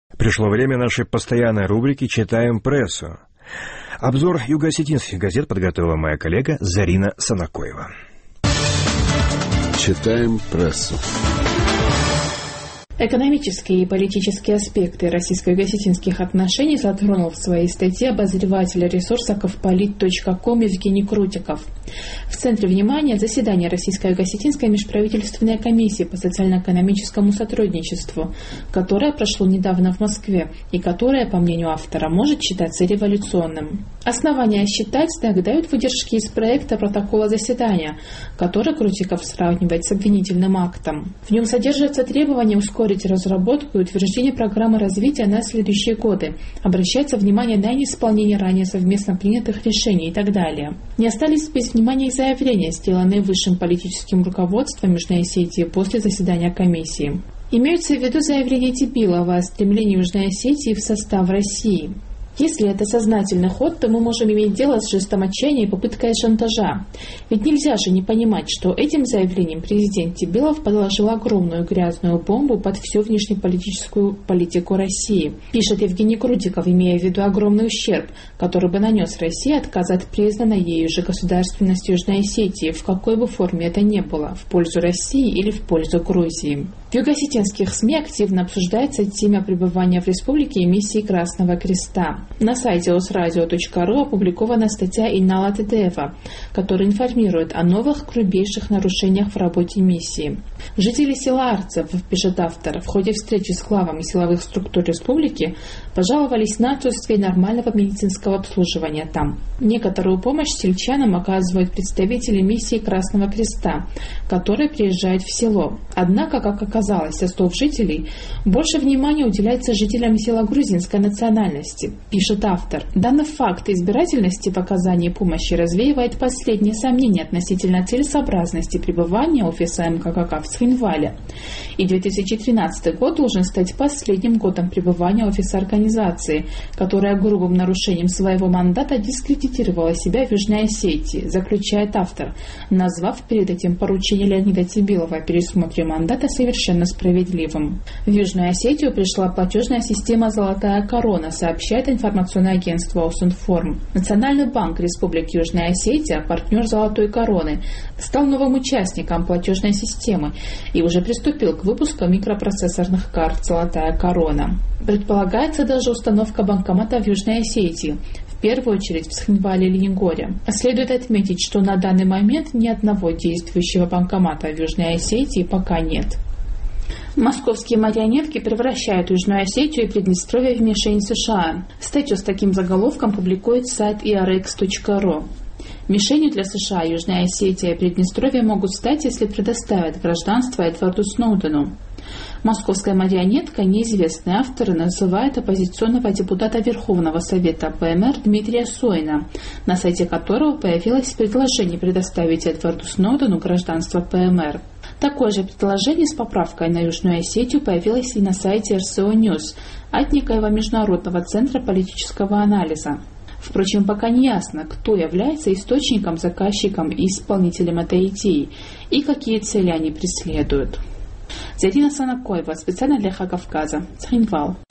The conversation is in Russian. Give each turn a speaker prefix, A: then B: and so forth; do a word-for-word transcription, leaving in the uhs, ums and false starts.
A: Пришло время нашей постоянной рубрики «Читаем прессу». Обзор юго-осетинских газет подготовила моя коллега Зарина Санакоева.
B: Читаем прессу.
C: Экономические и политические аспекты российско-юго-осетинских отношений затронул в своей статье обозреватель ресурса ковполит точка ком Евгений Крутиков. В центре внимания заседание Российско-юго-осетинской межправительственной комиссии по социально-экономическому сотрудничеству, которое прошло недавно в Москве и которое, по мнению автора, может считаться революционным. Основания считать так дают выдержки из проекта протокола заседания, который Крутиков сравнивает с обвинительным актом. В нем содержатся требования ускорить разработку и утверждение программы развития на следующие годы, обращается внимание на неисполнение ранее совместно принятых решений и так далее. Не остались без внимания и заявления, сделанные высшим политическим руководством Южной Осетии после заседания комиссии. Имеются в виду заявления Тибилова о стремлении Южной Осетии в состав России. Если это сознательный ход, то мы можем иметь дело с жестом отчаяния и попыткой шантажа. Ведь нельзя же не понимать, что этим заявлением президент Тибилов подложил огромную грязную бомбу под всю внешнеполитическую политику России. Пишет Евгений Крутиков, имея в виду огромный ущерб, который бы нанес России отказ от признанной ею же государственности Южной Осетии, в какой бы форме это ни было, в пользу России или в пользу Грузии. В юго-осетинских СМИ активно обсуждается тема пребывания в республике и миссии Красного Креста. На сайте осрадио точка ру опубликована статья Инала Тедеева, которая информирует о новых грубейших нарушениях в работе миссии. Жители села Арцев, пишет автор, в ходе встречи с главами силовых структур республики пожаловались на отсутствие нормального медицинского обслуживания там. Некоторую помощь сельчанам оказывают представители миссии Красного Креста, которые приезжают в село. Однако, как оказалось, со слов жителей, больше внимания уделяется жителям села грузинской национальности, пишет автор. Данный факт избирательности в оказании помощи развеивает последние сомнения относительно целесообразности пребывания офиса эм ка ка ка в Цхинвале. И две тысячи тринадцатый год должен стать последним годом пребывания офиса организации, которая грубым нарушением своего мандата дискредитировала себя в Южной Осетии, заключает автор, назвав перед этим поручение Леонида Тибилова о пересмотре мандата совершенно справедливым. В Южную Осетию пришла платежная система «Золотая корона», сообщает информационное агентство Осинформ. Национальный банк Республики Южная Осетия, партнер «Золотой короны», стал новым участником платежной системы и уже приступил к выпуску микропроцессорных карт «Золотая корона». Предполагается даже установка банкомата в Южной Осетии, в первую очередь в Цхинвале и Ленигоре. Следует отметить, что на данный момент ни одного действующего банкомата в Южной Осетии пока нет. Московские марионетки превращают Южную Осетию и Приднестровье в мишень США. Статью с таким заголовком публикует сайт и ар икс точка ру. Мишенью для США Южная Осетия и Приднестровье могут стать, если предоставят гражданство Эдварду Сноудену. Московская марионетка, неизвестные авторы, называет оппозиционного депутата Верховного Совета пэ эм эр Дмитрия Сойна, на сайте которого появилось предложение предоставить Эдварду Сноудену гражданство пэ эм эр. Такое же предложение с поправкой на Южную Осетию появилось и на сайте эр эс о News от некоего международного центра политического анализа. Впрочем, пока не ясно, кто является источником, заказчиком и исполнителем этой идеи и какие цели они преследуют. Зарина Санакоева, специально для Ха Кавказа, Цхинвал.